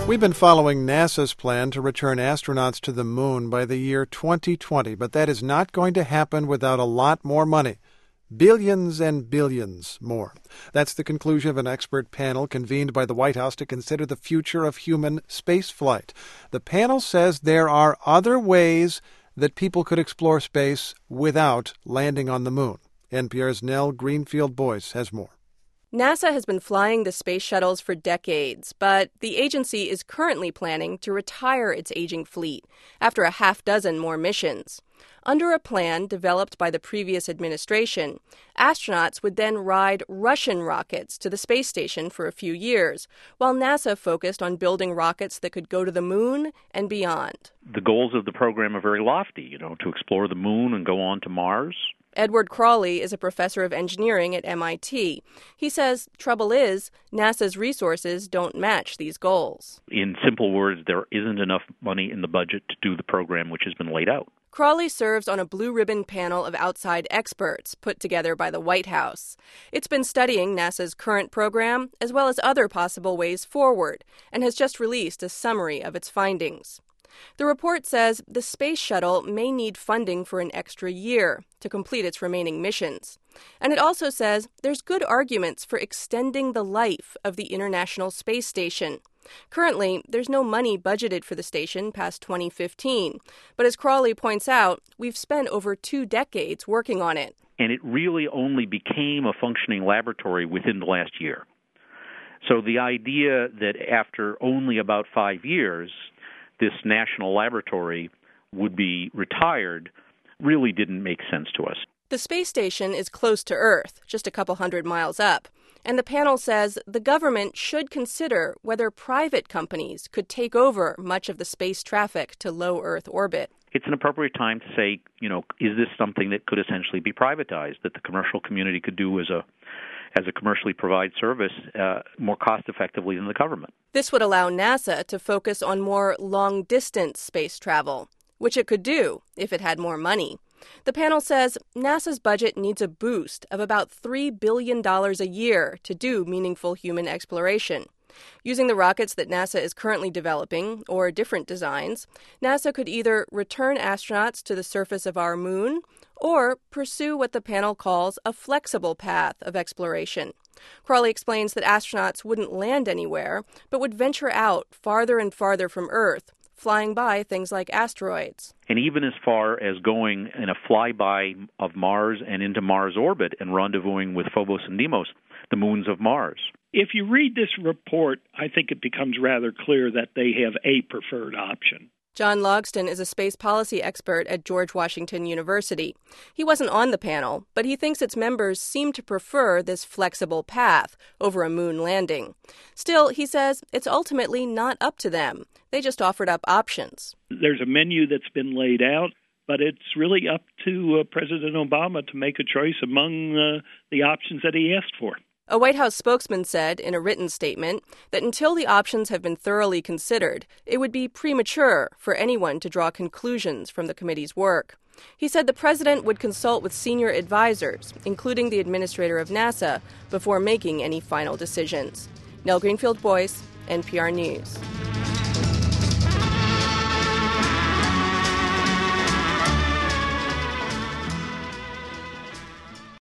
We've been following NASA's plan to return astronauts to the moon by the year 2020, but that is not going to happen without a lot more money. Billions and billions more. That's the conclusion of an expert panel convened by the White House to consider the future of human spaceflight. The panel says there are other ways that people could explore space without landing on the moon. NPR's Nell Greenfield-Boyce has more. NASA has been flying the space shuttles for decades, but the agency is currently planning to retire its aging fleet after a half dozen more missions. Under a plan developed by the previous administration, astronauts would then ride Russian rockets to the space station for a few years, while NASA focused on building rockets that could go to the moon and beyond. The goals of the program are very lofty, to explore the moon and go on to Mars. Edward Crawley is a professor of engineering at MIT. He says, trouble is, NASA's resources don't match these goals. In simple words, there isn't enough money in the budget to do the program which has been laid out. Crawley serves on a blue-ribbon panel of outside experts put together by the White House. It's been studying NASA's current program as well as other possible ways forward and has just released a summary of its findings. The report says the space shuttle may need funding for an extra year to complete its remaining missions. And it also says there's good arguments for extending the life of the International Space Station. Currently, there's no money budgeted for the station past 2015. But as Crawley points out, we've spent over 2 decades working on it. And it really only became a functioning laboratory within the last year. So the idea that after only about 5 years, this national laboratory would be retired really didn't make sense to us. The space station is close to Earth, just a couple hundred miles up. And the panel says the government should consider whether private companies could take over much of the space traffic to low Earth orbit. It's an appropriate time to say, is this something that could essentially be privatized, that the commercial community could do as a commercially provided service more cost-effectively than the government. This would allow NASA to focus on more long-distance space travel, which it could do if it had more money. The panel says NASA's budget needs a boost of about $3 billion a year to do meaningful human exploration. Using the rockets that NASA is currently developing, or different designs, NASA could either return astronauts to the surface of our moon or pursue what the panel calls a flexible path of exploration. Crawley explains that astronauts wouldn't land anywhere, but would venture out farther and farther from Earth, flying by things like asteroids. And even as far as going in a flyby of Mars and into Mars orbit and rendezvousing with Phobos and Deimos, the moons of Mars. If you read this report, I think it becomes rather clear that they have a preferred option. John Logston is a space policy expert at George Washington University. He wasn't on the panel, but he thinks its members seem to prefer this flexible path over a moon landing. Still, he says it's ultimately not up to them. They just offered up options. There's a menu that's been laid out, but it's really up to President Obama to make a choice among the options that he asked for. A White House spokesman said in a written statement that until the options have been thoroughly considered, it would be premature for anyone to draw conclusions from the committee's work. He said the president would consult with senior advisors, including the administrator of NASA, before making any final decisions. Nell Greenfield-Boyce, NPR News.